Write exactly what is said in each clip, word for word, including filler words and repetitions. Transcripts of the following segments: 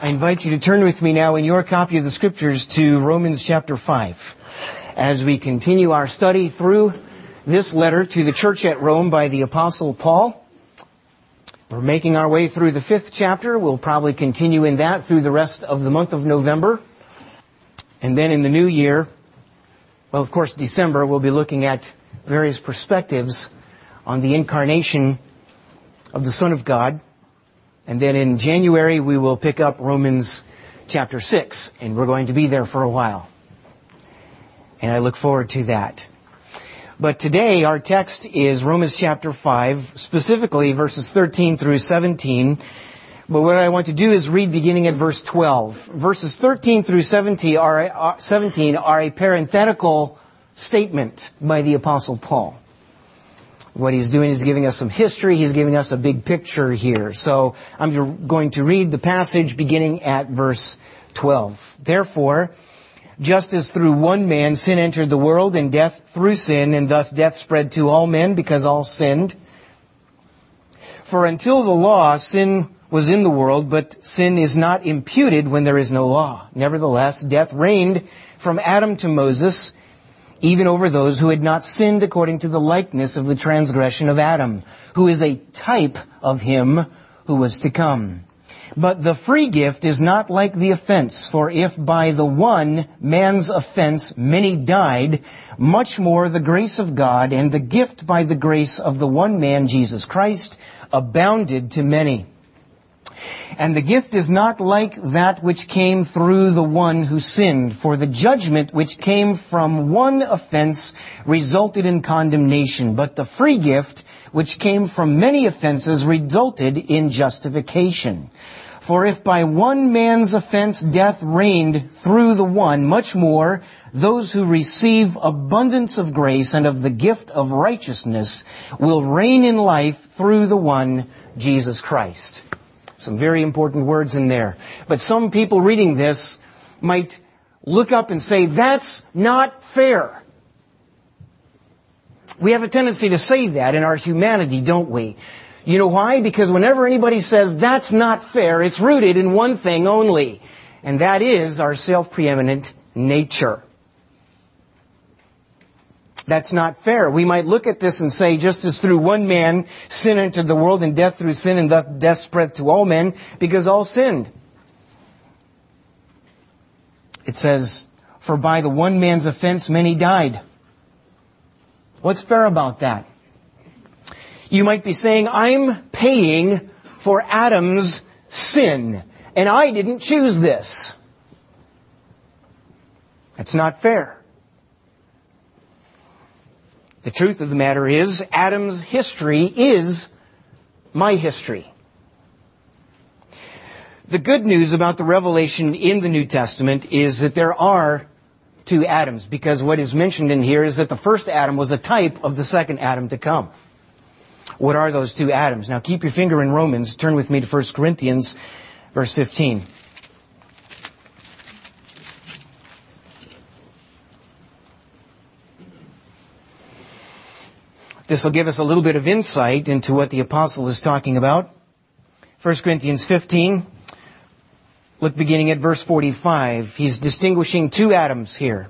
I invite you to turn with me now in your copy of the Scriptures to Romans chapter five as we continue our study through this letter to the church at Rome by the Apostle Paul. We're making our way through the fifth chapter. We'll probably continue in that through the rest of the month of November. And then in the new year, well, of course, December, we'll be looking at various perspectives on the incarnation of the Son of God. And then in January, we will pick up Romans chapter six, and we're going to be there for a while. And I look forward to that. But today, our text is Romans chapter five, specifically verses thirteen through seventeen. But what I want to do is read beginning at verse twelve. Verses thirteen through seventeen are, seventeen are a parenthetical statement by the Apostle Paul. What he's doing is giving us some history. He's giving us a big picture here. So I'm going to read the passage beginning at verse twelve. Therefore, just as through one man sin entered the world, and death through sin, and thus death spread to all men because all sinned. For until the law, sin was in the world, but sin is not imputed when there is no law. Nevertheless, death reigned from Adam to Moses, even over those who had not sinned according to the likeness of the transgression of Adam, who is a type of him who was to come. But the free gift is not like the offense, for if by the one man's offense many died, much more the grace of God and the gift by the grace of the one man, Jesus Christ, abounded to many. And the gift is not like that which came through the one who sinned, for the judgment which came from one offense resulted in condemnation, but the free gift which came from many offenses resulted in justification. For if by one man's offense death reigned through the one, much more those who receive abundance of grace and of the gift of righteousness will reign in life through the one, Jesus Christ. Some very important words in there. But some people reading this might look up and say, that's not fair. We have a tendency to say that in our humanity, don't we? You know why? Because whenever anybody says that's not fair, it's rooted in one thing only. And that is our self-preeminent nature. That's not fair. We might look at this and say, just as through one man sin entered the world, and death through sin, and thus death spread to all men, because all sinned. It says, for by the one man's offense many died. What's fair about that? You might be saying, I'm paying for Adam's sin, and I didn't choose this. That's not fair. The truth of the matter is, Adam's history is my history. The good news about the revelation in the New Testament is that there are two Adams, because what is mentioned in here is that the first Adam was a type of the second Adam to come. What are those two Adams? Now keep your finger in Romans. Turn with me to First Corinthians, verse fifteen. This will give us a little bit of insight into what the apostle is talking about. First Corinthians fifteen. Look beginning at verse forty-five. He's distinguishing two Adams here.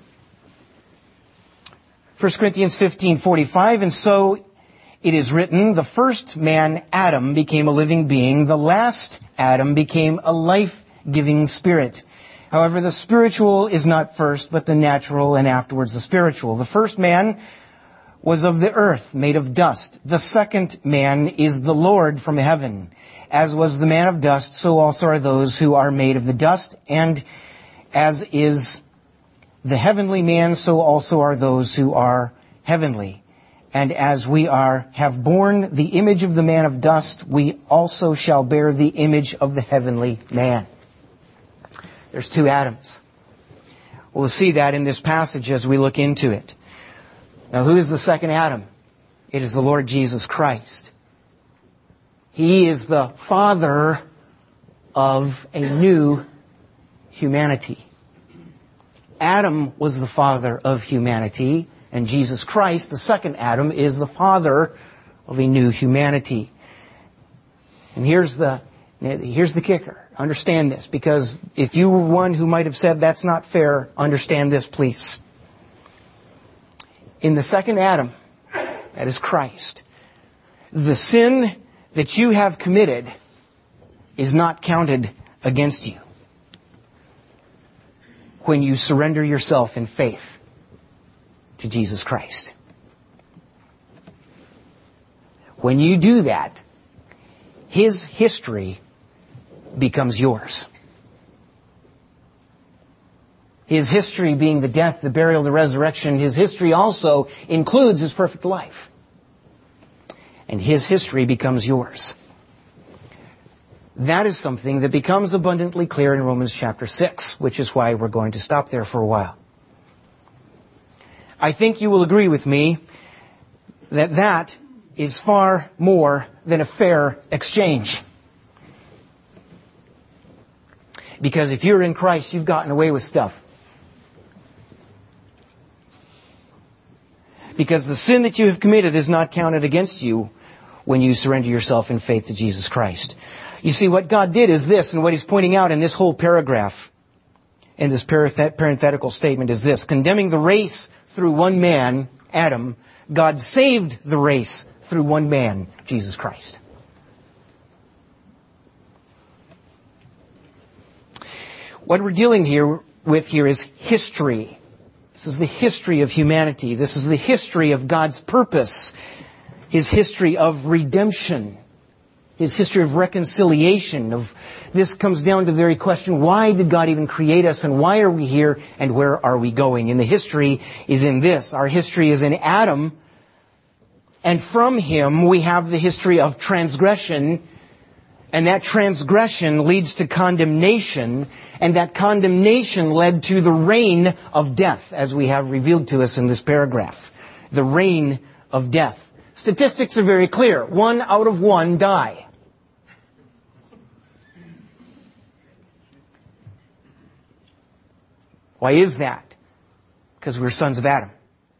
First Corinthians fifteen forty-five. And so it is written, the first man, Adam, became a living being. The last Adam became a life-giving spirit. However, the spiritual is not first, but the natural, and afterwards the spiritual. The first man was of the earth, made of dust. The second man is the Lord from heaven. As was the man of dust, so also are those who are made of the dust. And as is the heavenly man, so also are those who are heavenly. And as we are, have borne the image of the man of dust, we also shall bear the image of the heavenly man. There's two Adams. We'll see that in this passage as we look into it. Now, who is the second Adam? It is the Lord Jesus Christ. He is the Father of a new humanity. Adam was the father of humanity, and Jesus Christ, the second Adam, is the Father of a new humanity. And here's the Here's the kicker. Understand this, because if you were one who might have said that's not fair, understand this, please. In the second Adam, that is Christ, the sin that you have committed is not counted against you when you surrender yourself in faith to Jesus Christ. When you do that, His history becomes yours. His history being the death, the burial, the resurrection, His history also includes His perfect life. And His history becomes yours. That is something that becomes abundantly clear in Romans chapter six, which is why we're going to stop there for a while. I think you will agree with me that that is far more than a fair exchange. Because if you're in Christ, you've gotten away with stuff. Because the sin that you have committed is not counted against you when you surrender yourself in faith to Jesus Christ. You see, what God did is this, and what He's pointing out in this whole paragraph, in this parenthetical statement, is this. Condemning the race through one man, Adam, God saved the race through one man, Jesus Christ. What we're dealing here with here is history. This is the history of humanity. This is the history of God's purpose. His history of redemption. His history of reconciliation. Of this comes down to the very question, why did God even create us, and why are we here, and where are we going? And the history is in this. Our history is in Adam, and from him we have the history of transgression. And that transgression leads to condemnation, and that condemnation led to the reign of death, as we have revealed to us in this paragraph. The reign of death. Statistics are very clear. One out of one die. Why is that? Because we're sons of Adam.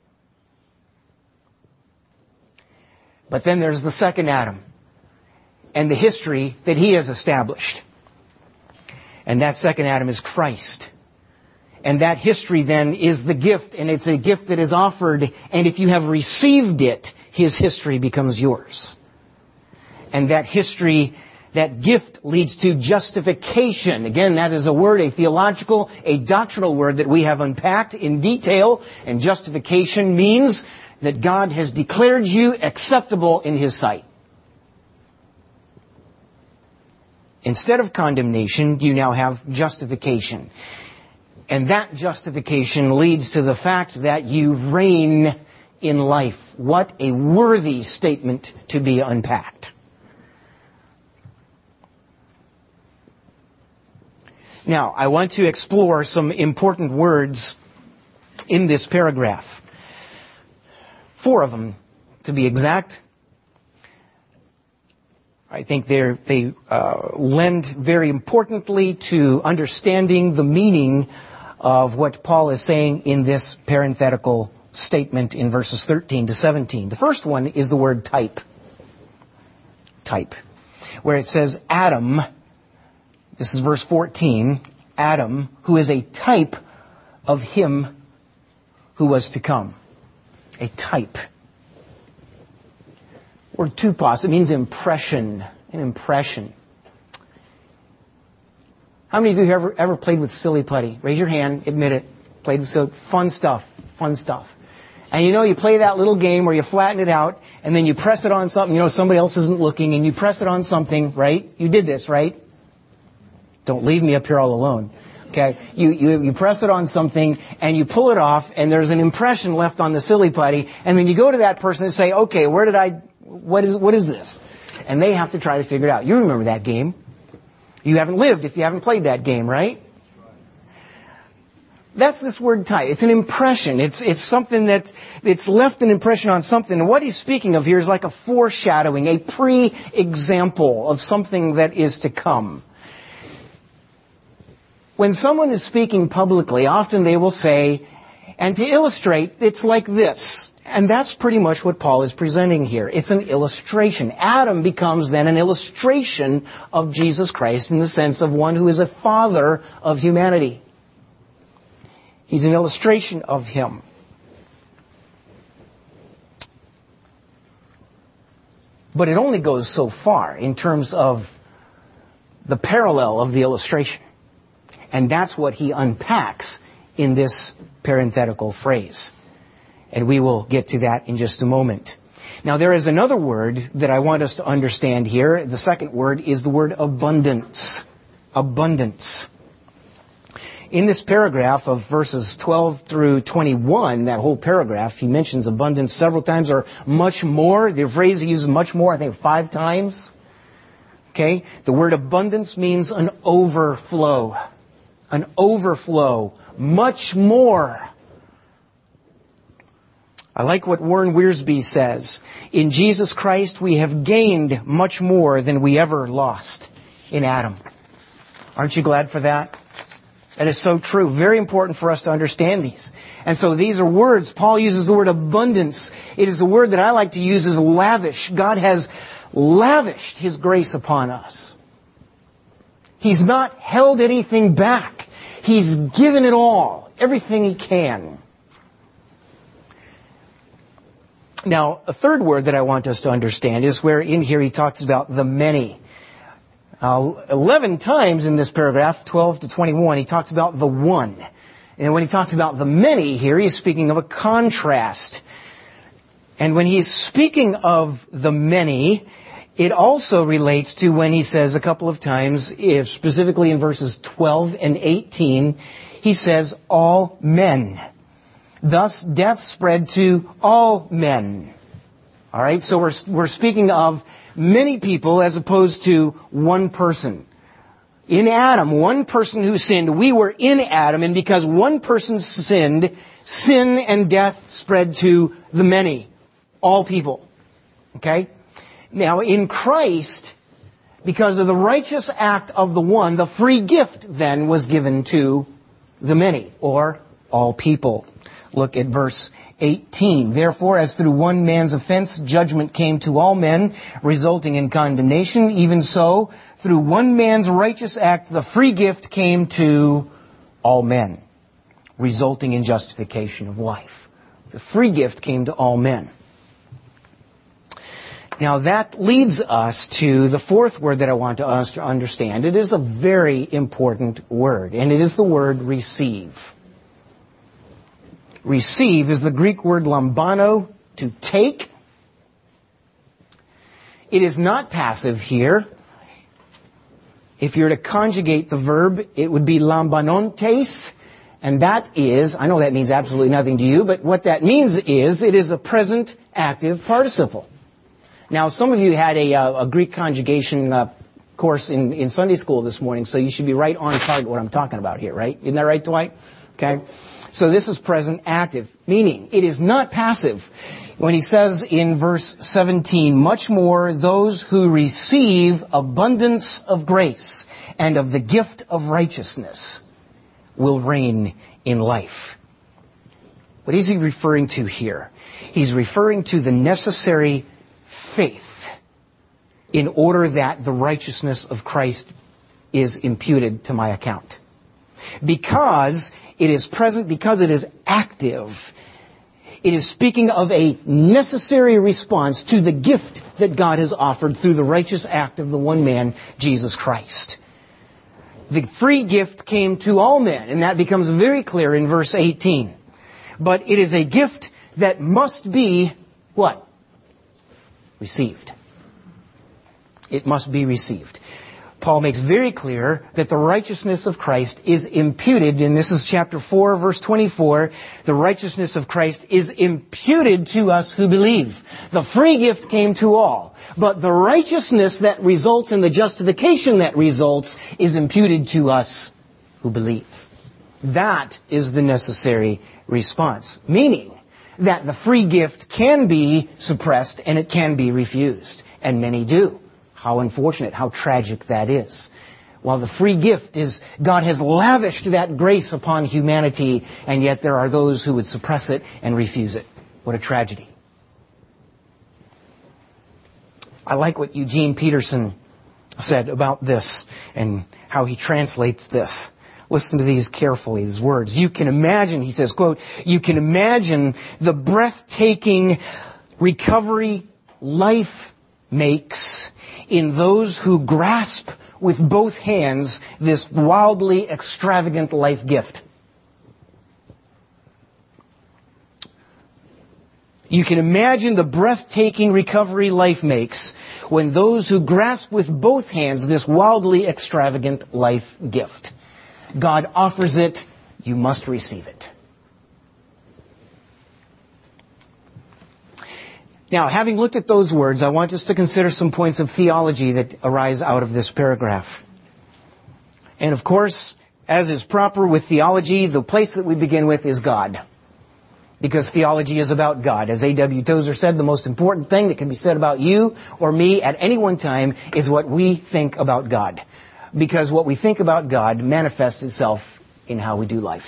But then there's the second Adam. And the history that He has established. And that second Adam is Christ. And that history then is the gift, and it's a gift that is offered, and if you have received it, His history becomes yours. And that history, that gift leads to justification. Again, that is a word, a theological, a doctrinal word that we have unpacked in detail, and justification means that God has declared you acceptable in His sight. Instead of condemnation, you now have justification. And that justification leads to the fact that you reign in life. What a worthy statement to be unpacked. Now, I want to explore some important words in this paragraph. Four of them, to be exact. I think they uh, lend very importantly to understanding the meaning of what Paul is saying in this parenthetical statement in verses thirteen to seventeen. The first one is the word type. Type. Where it says Adam, this is verse fourteen, Adam, who is a type of him who was to come. A type. Word tupos, it means impression. An impression. How many of you have ever, ever played with silly putty? Raise your hand, admit it. Played with silly, fun stuff, fun stuff. And you know, you play that little game where you flatten it out, and then you press it on something, you know, somebody else isn't looking, and you press it on something, right? You did this, right? Don't leave me up here all alone. Okay? You, you, you press it on something, and you pull it off, and there's an impression left on the silly putty, and then you go to that person and say, okay, where did I... What is what is this? And they have to try to figure it out. You remember that game. You haven't lived if you haven't played that game, right? That's this word type. It's an impression. It's it's something that it's left an impression on something. And what he's speaking of here is like a foreshadowing, a pre-example of something that is to come. When someone is speaking publicly, often they will say, and to illustrate, it's like this. And that's pretty much what Paul is presenting here. It's an illustration. Adam becomes then an illustration of Jesus Christ in the sense of one who is a father of humanity. He's an illustration of him. But it only goes so far in terms of the parallel of the illustration. And that's what he unpacks in this parenthetical phrase. And we will get to that in just a moment. Now there is another word that I want us to understand here. The second word is the word abundance. Abundance. In this paragraph of verses twelve through twenty-one, that whole paragraph, he mentions abundance several times, or much more. The phrase he uses much more, I think five times. Okay? The word abundance means an overflow. An overflow. Much more. I like what Warren Wiersbe says. In Jesus Christ, we have gained much more than we ever lost in Adam. Aren't you glad for that? That is so true. Very important for us to understand these. And so these are words. Paul uses the word abundance. It is a word that I like to use as lavish. God has lavished His grace upon us. He's not held anything back. He's given it all. Everything He can. Now, a third word that I want us to understand is where in here he talks about the many. Uh, Eleven times in this paragraph, twelve to twenty-one, he talks about the one. And when he talks about the many here, he's speaking of a contrast. And when he's speaking of the many, it also relates to when he says a couple of times, if specifically in verses twelve and eighteen, he says, all men. Thus, death spread to all men. All right, so we're we're speaking of many people as opposed to one person. In Adam, one person who sinned, we were in Adam, and because one person sinned, sin and death spread to the many, all people. Okay? Now, in Christ, because of the righteous act of the one, the free gift then was given to the many, or all people. Look at verse eighteen. Therefore, as through one man's offense judgment came to all men, resulting in condemnation, even so, through one man's righteous act, the free gift came to all men, resulting in justification of life. The free gift came to all men. Now that leads us to the fourth word that I want us to understand. It is a very important word, and it is the word receive. Receive is the Greek word lambano, to take. It is not passive here. If you're to conjugate the verb, it would be lambanontes, and that is, I know that means absolutely nothing to you, but what that means is it is a present active participle. Now, some of you had a, a Greek conjugation uh, course in, in Sunday school this morning, so you should be right on target what I'm talking about here, right? Isn't that right, Dwight? Okay. So this is present active, meaning it is not passive. When he says in verse seventeen, much more those who receive abundance of grace and of the gift of righteousness will reign in life. What is he referring to here? He's referring to the necessary faith in order that the righteousness of Christ is imputed to my account. Because it is present, because it is active, it is speaking of a necessary response to the gift that God has offered through the righteous act of the one man, Jesus Christ. The free gift came to all men, and that becomes very clear in verse eighteen. But it is a gift that must be, what? Received. It must be received. Paul makes very clear that the righteousness of Christ is imputed, and this is chapter four, verse twenty-four. The righteousness of Christ is imputed to us who believe. The free gift came to all, but the righteousness that results in the justification that results is imputed to us who believe. That is the necessary response, meaning that the free gift can be suppressed and it can be refused, and many do. How unfortunate, how tragic that is. While the free gift is, God has lavished that grace upon humanity, and yet there are those who would suppress it and refuse it. What a tragedy. I like what Eugene Peterson said about this and how he translates this. Listen to these carefully, these words. You can imagine, he says, quote, you can imagine the breathtaking recovery life makes in those who grasp with both hands this wildly extravagant life gift. You can imagine the breathtaking recovery life makes when those who grasp with both hands this wildly extravagant life gift. God offers it, you must receive it. Now, having looked at those words, I want us to consider some points of theology that arise out of this paragraph. And of course, as is proper with theology, the place that we begin with is God. Because theology is about God. As A W Tozer said, the most important thing that can be said about you or me at any one time is what we think about God. Because what we think about God manifests itself in how we do life.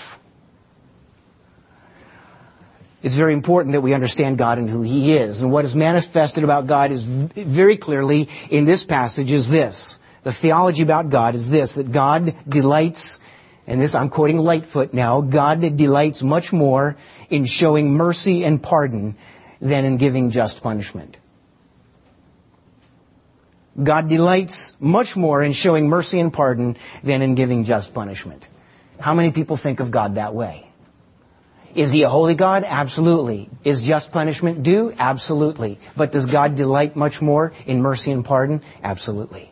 It's very important that we understand God and who He is. And what is manifested about God is very clearly in this passage is this. The theology about God is this, that God delights, and this I'm quoting Lightfoot now, God delights much more in showing mercy and pardon than in giving just punishment. God delights much more in showing mercy and pardon than in giving just punishment. How many people think of God that way? Is He a holy God? Absolutely. Is just punishment due? Absolutely. But does God delight much more in mercy and pardon? Absolutely.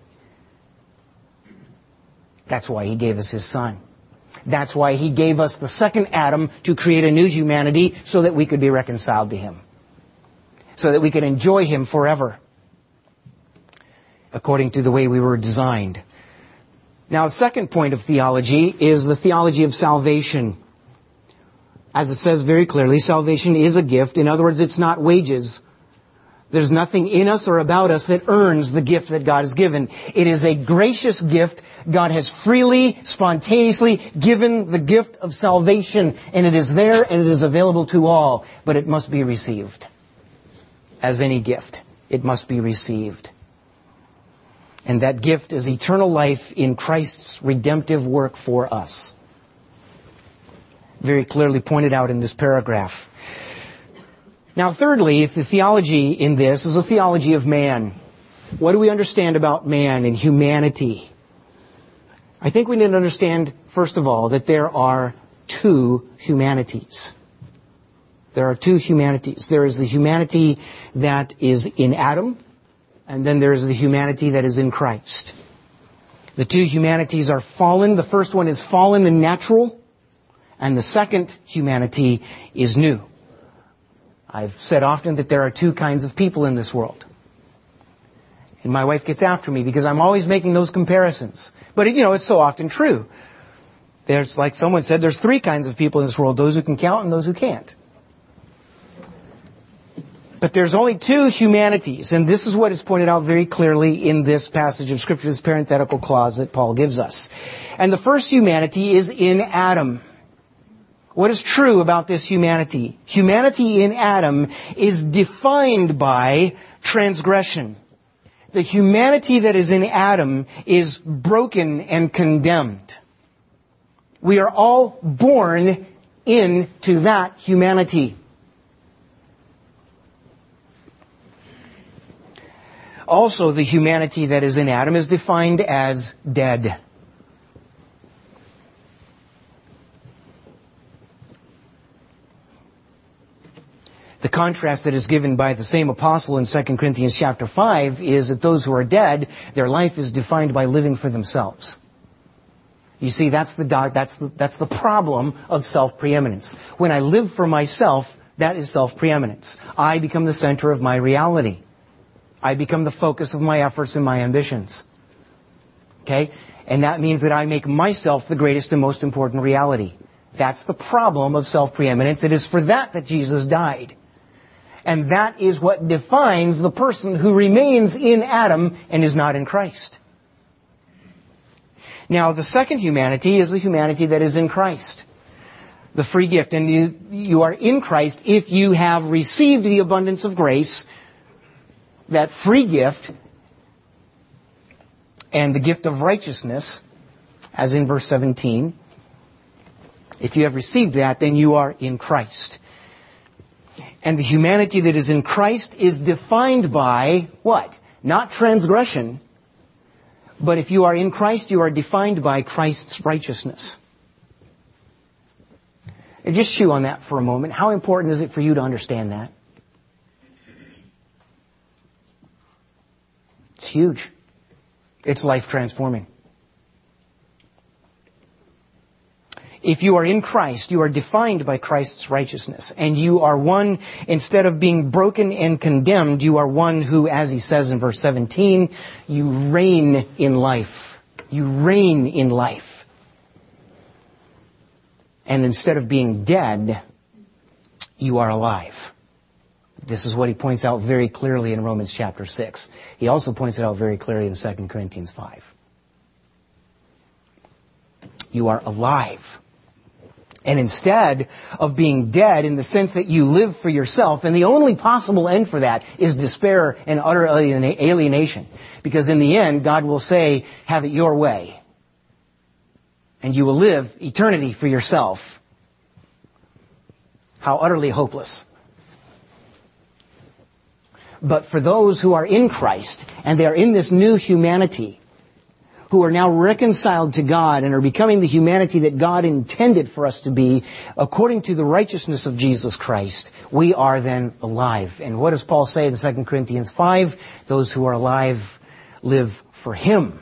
That's why He gave us His Son. That's why He gave us the second Adam to create a new humanity so that we could be reconciled to Him. So that we could enjoy Him forever. According to the way we were designed. Now, the second point of theology is the theology of salvation. As it says very clearly, salvation is a gift. In other words, it's not wages. There's nothing in us or about us that earns the gift that God has given. It is a gracious gift. God has freely, spontaneously given the gift of salvation. And it is there and it is available to all. But it must be received. As any gift, it must be received. And that gift is eternal life in Christ's redemptive work for us. Very clearly pointed out in this paragraph. Now, thirdly, the theology in this is a theology of man. What do we understand about man and humanity? I think we need to understand, first of all, that there are two humanities. There are two humanities. There is the humanity that is in Adam, and then there is the humanity that is in Christ. The two humanities are fallen. The first one is fallen and natural. And the second humanity is new. I've said often that there are two kinds of people in this world. And my wife gets after me because I'm always making those comparisons. But, you know, it's so often true. There's, like someone said, there's three kinds of people in this world. Those who can count and those who can't. But there's only two humanities. And this is what is pointed out very clearly in this passage of Scripture, this parenthetical clause that Paul gives us. And the first humanity is in Adam. What is true about this humanity? Humanity in Adam is defined by transgression. The humanity that is in Adam is broken and condemned. We are all born into that humanity. Also, the humanity that is in Adam is defined as dead. The contrast that is given by the same apostle in Second Corinthians chapter five is that those who are dead, their life is defined by living for themselves. You see, that's the, that's the, that's the problem of self-preeminence. When I live for myself, that is self-preeminence. I become the center of my reality. I become the focus of my efforts and my ambitions. Okay? And that means that I make myself the greatest and most important reality. That's the problem of self-preeminence. It is for that that Jesus died. And that is what defines the person who remains in Adam and is not in Christ. Now, the second humanity is the humanity that is in Christ. the free gift. And you, you are in Christ if you have received the abundance of grace, that free gift, and the gift of righteousness, as in verse seventeen. If you have received that, then you are in Christ. And the humanity that is in Christ is defined by what? Not transgression. But if you are in Christ, you are defined by Christ's righteousness. And just chew on that for a moment. How important is it for you to understand that? It's huge. It's life transforming. If you are in Christ, you are defined by Christ's righteousness. And you are one, instead of being broken and condemned, you are one who, as he says in verse seventeen, you reign in life. You reign in life. And instead of being dead, you are alive. This is what he points out very clearly in Romans chapter six. He also points it out very clearly in Second Corinthians five. You are alive. And instead of being dead in the sense that you live for yourself, and the only possible end for that is despair and utter alienation. Because in the end, God will say, have it your way. And you will live eternity for yourself. How utterly hopeless. But for those who are in Christ, and they are in this new humanity, who are now reconciled to God and are becoming the humanity that God intended for us to be, according to the righteousness of Jesus Christ, we are then alive. And what does Paul say in Second Corinthians five? Those who are alive live for Him.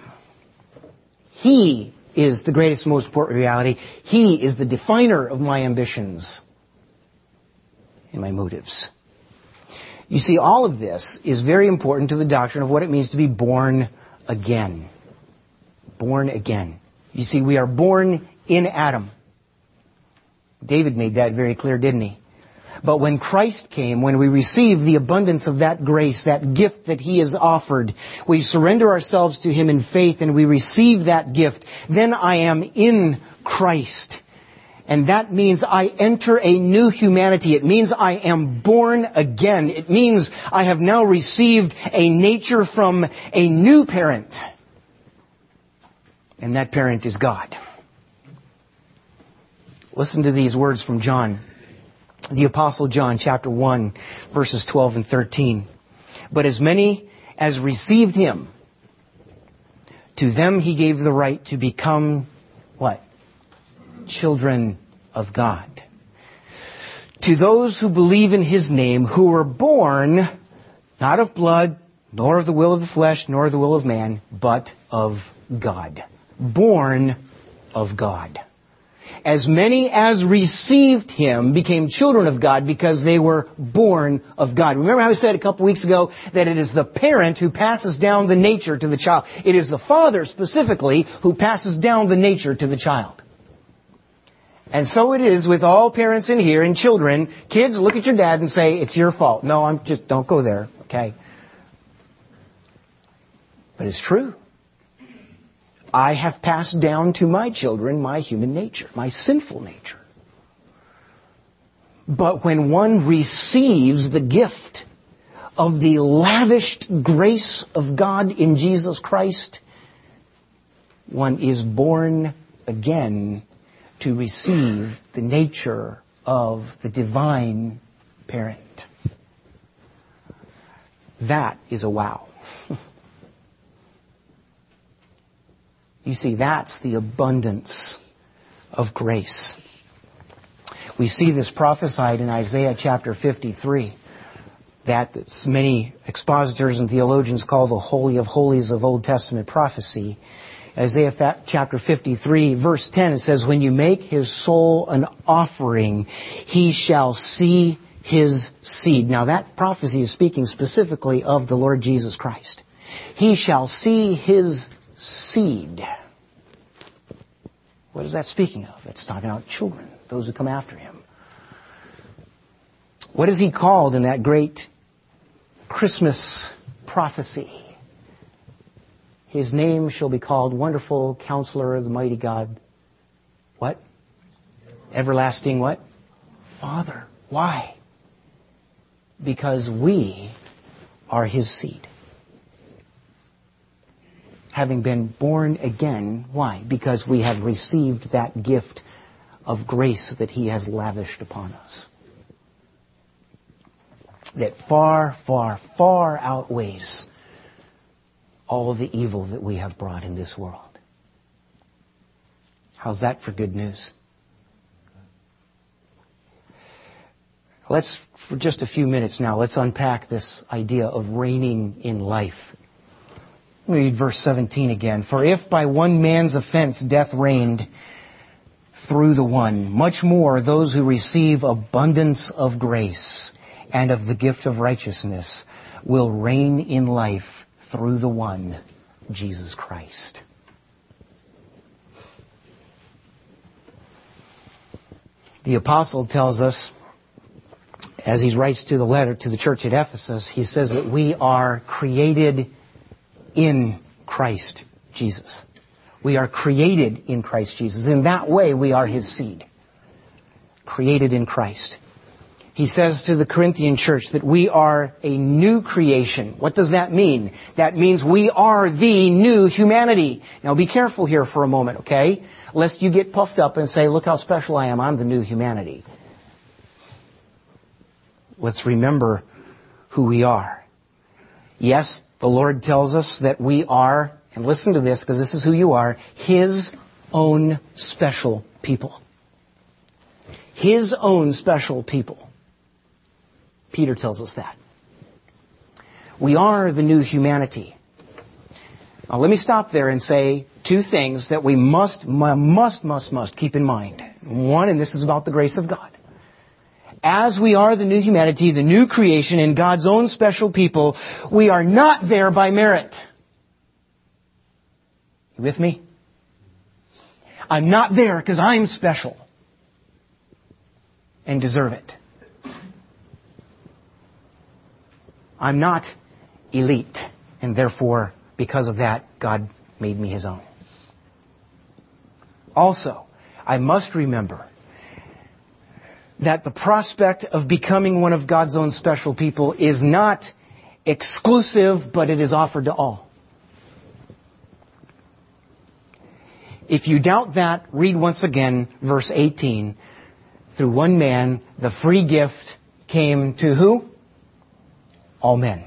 He is the greatest, most important reality. He is the definer of my ambitions and my motives. You see, all of this is very important to the doctrine of what it means to be born again. Born again. You see, we are born in Adam. David made that very clear, didn't he? But when Christ came, when we receive the abundance of that grace, that gift that He has offered, we surrender ourselves to Him in faith and we receive that gift. Then I am in Christ. And that means I enter a new humanity. It means I am born again. It means I have now received a nature from a new parent. And that parent is God. Listen to these words from John. The Apostle John, chapter one, verses twelve and thirteen. But as many as received Him, to them He gave the right to become, what? Children of God. To those who believe in His name, who were born, not of blood, nor of the will of the flesh, nor of the will of man, but of God. Born of God. As many as received Him became children of God because they were born of God. Remember how I said a couple weeks ago that it is the parent who passes down the nature to the child. It is the father specifically who passes down the nature to the child. And so it is with all parents in here and children. Kids, look at your dad and say, it's your fault. No, I'm just, don't go there, okay? But it's true. I have passed down to my children my human nature, my sinful nature. But when one receives the gift of the lavished grace of God in Jesus Christ, one is born again to receive the nature of the divine parent. That is a wow. You see, that's the abundance of grace. We see this prophesied in Isaiah chapter fifty-three, that many expositors and theologians call the Holy of Holies of Old Testament prophecy. Isaiah chapter fifty-three, verse ten, it says, when you make his soul an offering, he shall see his seed. Now that prophecy is speaking specifically of the Lord Jesus Christ. He shall see his seed. What is that speaking of? It's talking about children, those who come after him. What is he called in that great Christmas prophecy? His name shall be called Wonderful Counselor, the Mighty God. What? everlasting what? Father. Why? Because we are His seed. Having been born again, why? Because we have received that gift of grace that He has lavished upon us. That far, far, far outweighs all the evil that we have brought in this world. How's that for good news? Let's, for just a few minutes now, let's unpack this idea of reigning in life. Let me read verse seventeen again. For if by one man's offense death reigned through the one, much more those who receive abundance of grace and of the gift of righteousness will reign in life through the one, Jesus Christ. The apostle tells us, as he writes to the letter to the church at Ephesus, he says that we are created in Christ Jesus. We are created in Christ Jesus. In that way, we are His seed. Created in Christ. He says to the Corinthian church that we are a new creation. What does that mean? That means we are the new humanity. Now be careful here for a moment, okay? Lest you get puffed up and say, look how special I am. I'm the new humanity. Let's remember who we are. Yes, the Lord tells us that we are, and listen to this because this is who you are, His own special people. His own special people. Peter tells us that. We are the new humanity. Now let me stop there and say two things that we must, must, must, must keep in mind. One, and this is about the grace of God. As we are the new humanity, the new creation in God's own special people, we are not there by merit. You with me? I'm not there because I'm special and deserve it. I'm not elite, and therefore, because of that, God made me His own. Also, I must remember that the prospect of becoming one of God's own special people is not exclusive, but it is offered to all. If you doubt that, read once again verse eighteen. Through one man, the free gift came to who? All men.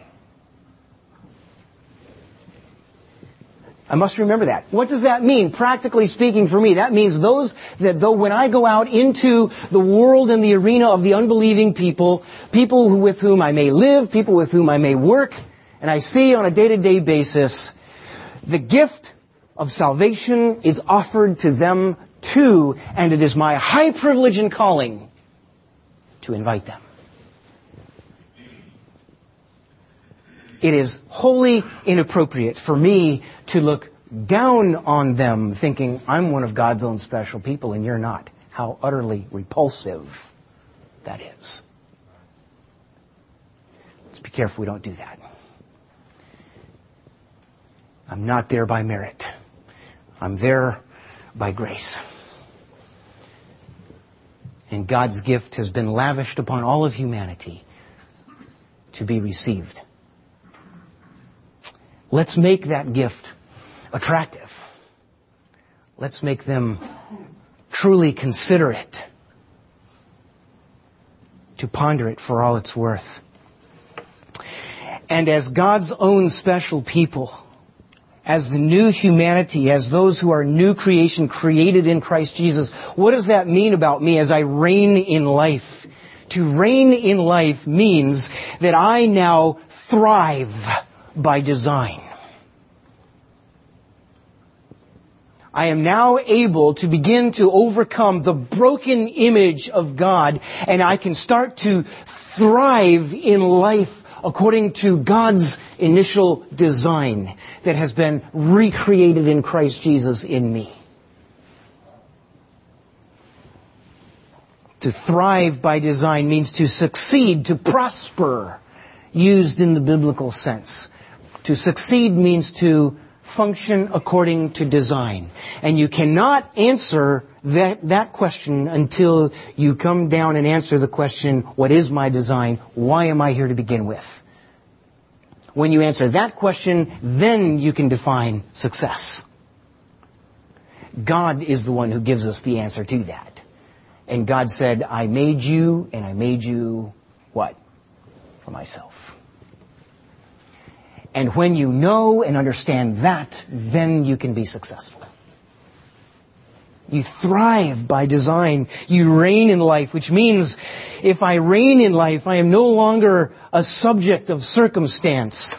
I must remember that. What does that mean? Practically speaking for me, that means those that though when I go out into the world and the arena of the unbelieving people, people who, with whom I may live, people with whom I may work, and I see on a day-to-day basis, the gift of salvation is offered to them too, and it is my high privilege and calling to invite them. It is wholly inappropriate for me to look down on them thinking, I'm one of God's own special people and you're not. How utterly repulsive that is. Let's be careful we don't do that. I'm not there by merit. I'm there by grace. And God's gift has been lavished upon all of humanity to be received. Let's make that gift attractive. Let's make them truly consider it, to ponder it for all it's worth. And as God's own special people, as the new humanity, as those who are new creation created in Christ Jesus, what does that mean about me as I reign in life? To reign in life means that I now thrive by design. I am now able to begin to overcome the broken image of God, and I can start to thrive in life according to God's initial design that has been recreated in Christ Jesus in me. To thrive by design means to succeed, to prosper, used in the biblical sense. To succeed means to function according to design? And you cannot answer that, that question until you come down and answer the question, what is my design? Why am I here to begin with? When you answer that question, then you can define success. God is the one who gives us the answer to that. And God said, I made you, and I made you what? For myself. And when you know and understand that, then you can be successful. You thrive by design. You reign in life, which means if I reign in life, I am no longer a subject of circumstance,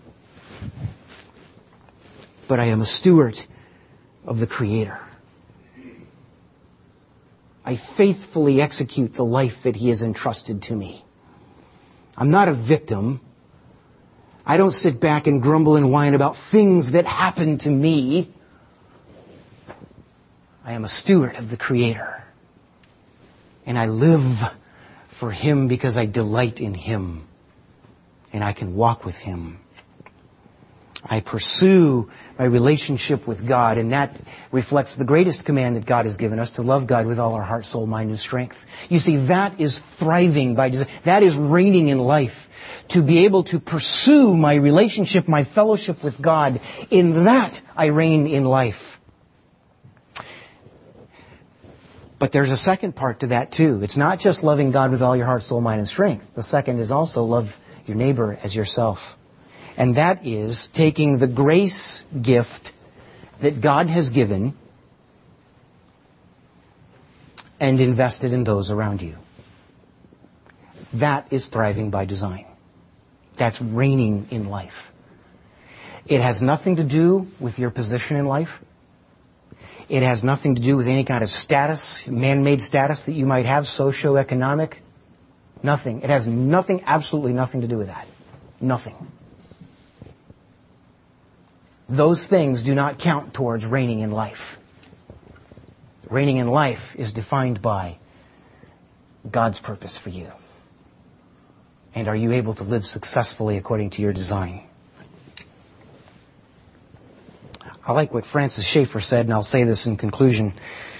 but I am a steward of the Creator. I faithfully execute the life that He has entrusted to me. I'm not a victim. I don't sit back and grumble and whine about things that happen to me. I am a steward of the Creator. And I live for Him because I delight in Him. And I can walk with Him. I pursue my relationship with God, and that reflects the greatest command that God has given us, to love God with all our heart, soul, mind, and strength. You see, that is thriving by design. That is reigning in life. To be able to pursue my relationship, my fellowship with God, in that I reign in life. But there's a second part to that too. It's not just loving God with all your heart, soul, mind, and strength. The second is also love your neighbor as yourself. And that is taking the grace gift that God has given and invest it in those around you. That is thriving by design. That's reigning in life. It has nothing to do with your position in life. It has nothing to do with any kind of status, man-made status that you might have, socioeconomic. Nothing. It has nothing, absolutely nothing to do with that. Nothing. Those things do not count towards reigning in life. Reigning in life is defined by God's purpose for you. And are you able to live successfully according to your design? I like what Francis Schaeffer said, and I'll say this in conclusion.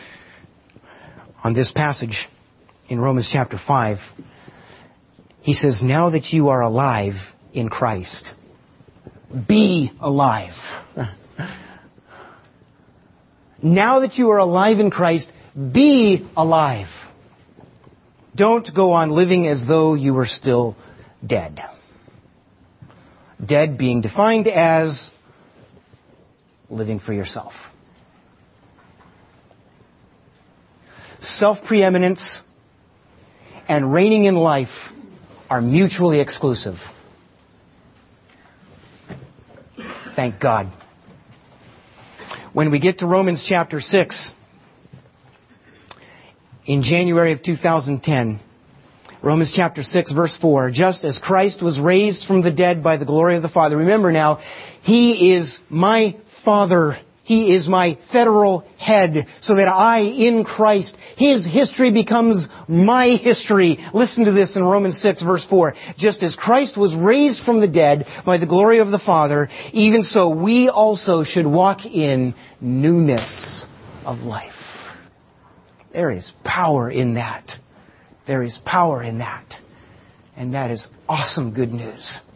On this passage in Romans chapter five, he says, now that you are alive in Christ, be alive. Now that you are alive in Christ, be alive. Don't go on living as though you were still dead. Dead being defined as living for yourself. Self-preeminence and reigning in life are mutually exclusive. Thank God. When we get to Romans chapter six, in January of two thousand ten, Romans chapter six, verse four, just as Christ was raised from the dead by the glory of the Father. Remember now, He is my Father. He is my federal head, so that I, in Christ, His history becomes my history. Listen to this in Romans six, verse four. Just as Christ was raised from the dead by the glory of the Father, even so we also should walk in newness of life. There is power in that. There is power in that. And that is awesome good news.